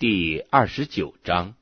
第29章。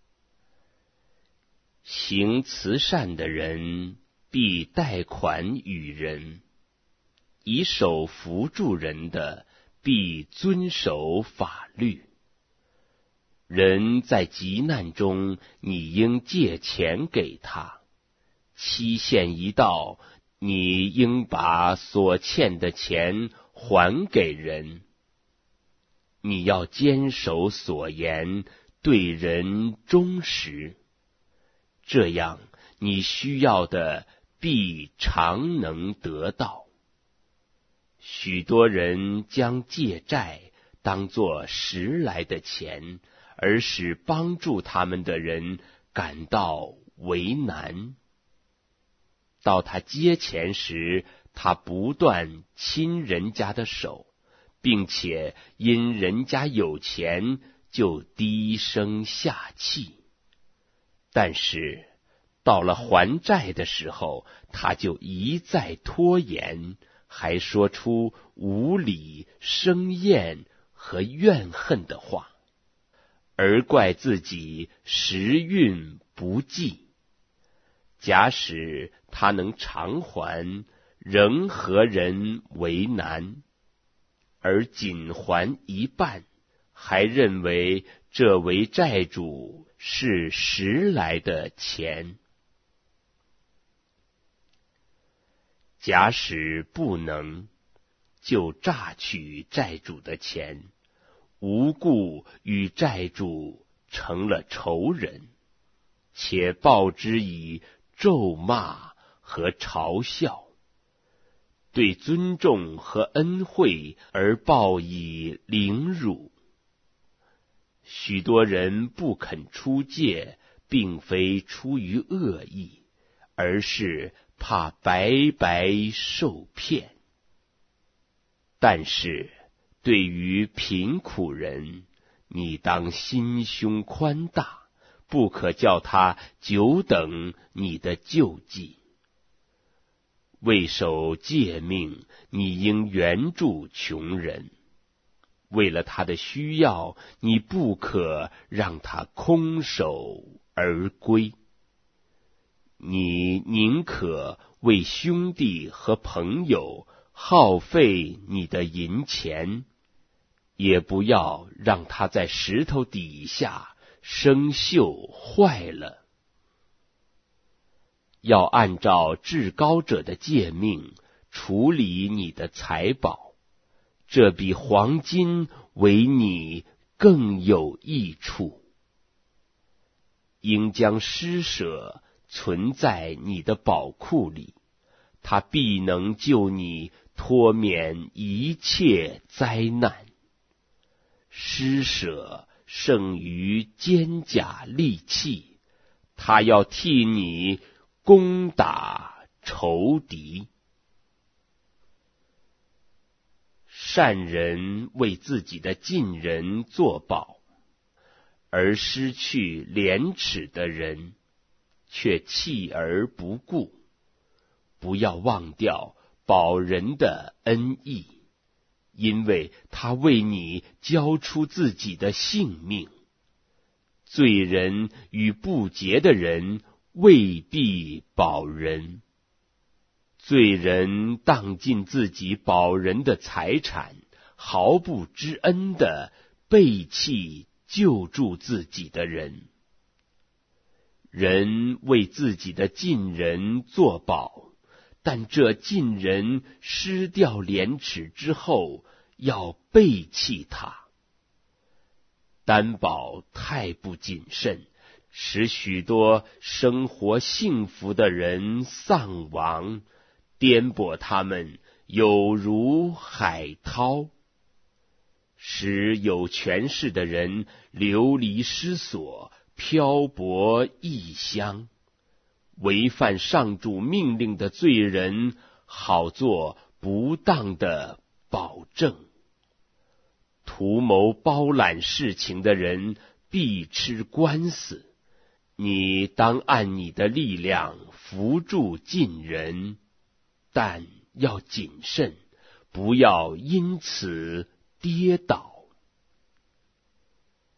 行慈善的人必贷款与人，以手扶助人的必遵守法律。人在急难中，你应借钱给他，期限一到，你应把所欠的钱还给人。你要坚守所言，对人忠实，这样你需要的必常能得到。许多人将借债当作实来的钱，而使帮助他们的人感到为难。到他接钱时，他不断亲人家的手，并且因人家有钱就低声下气。但是到了还债的时候，他就一再拖延，还说出无理生厌和怨恨的话，而怪自己时运不济。假使他能偿还，仍何人为难，而仅还一半，还认为这为债主是实来的钱。假使不能，就榨取债主的钱，无故与债主成了仇人，且报之以咒骂和嘲笑，对尊重和恩惠而报以凌辱。许多人不肯出借，并非出于恶意，而是怕白白受骗。但是对于贫苦人，你当心胸宽大，不可叫他久等你的救济。为守诫命，你应援助穷人。为了他的需要，你不可让他空手而归。你宁可为兄弟和朋友耗费你的银钱，也不要让他在石头底下生锈坏了。要按照至高者的诫命处理你的财宝，这比黄金为你更有益处。应将施舍存在你的宝库里，它必能救你脱免一切灾难。施舍胜于坚甲利器，它要替你攻打仇敌。善人为自己的近人作保，而失去廉耻的人却弃而不顾。不要忘掉保人的恩义，因为他为你交出自己的性命。罪人与不洁的人未必保人。罪人当尽自己保人的财产，毫不知恩的背弃救助自己的人。人为自己的近人作保，但这近人失掉廉耻之后，要背弃他。担保太不谨慎，使许多生活幸福的人丧亡，颠簸他们有如海涛，使有权势的人流离失所，漂泊异乡。违反上主命令的罪人，好做不当的保证。图谋包揽事情的人必吃官司。你当按你的力量扶助近人，但要谨慎，不要因此跌倒。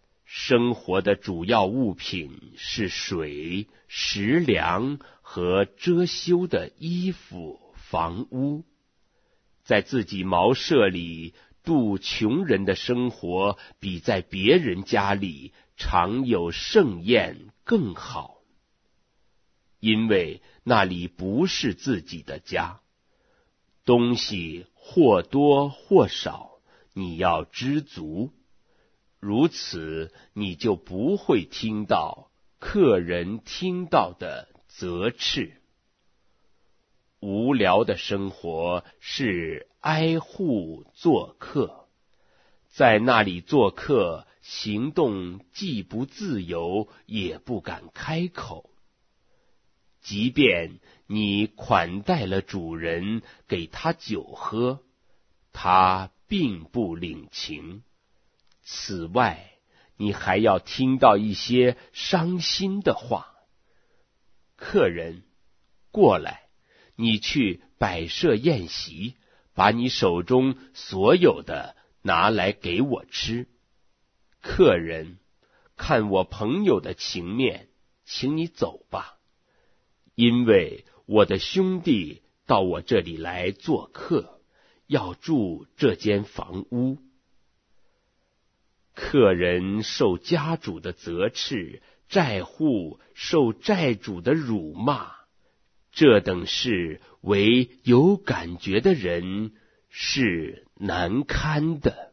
生活的主要物品是水、食粮和遮羞的衣服、房屋。在自己茅舍里度穷人的生活，比在别人家里常有盛宴更好，因为那里不是自己的家。东西或多或少，你要知足，如此你就不会听到客人听到的责斥。无聊的生活是挨户做客，在那里做客，行动既不自由，也不敢开口。即便你款待了主人，给他酒喝，他并不领情。此外，你还要听到一些伤心的话。客人，过来，你去摆设宴席，把你手中所有的拿来给我吃。客人，看我朋友的情面，请你走吧，因为我的兄弟到我这里来做客，要住这间房屋。客人受家主的责斥，债户受债主的辱骂，这等事为有感觉的人是难堪的。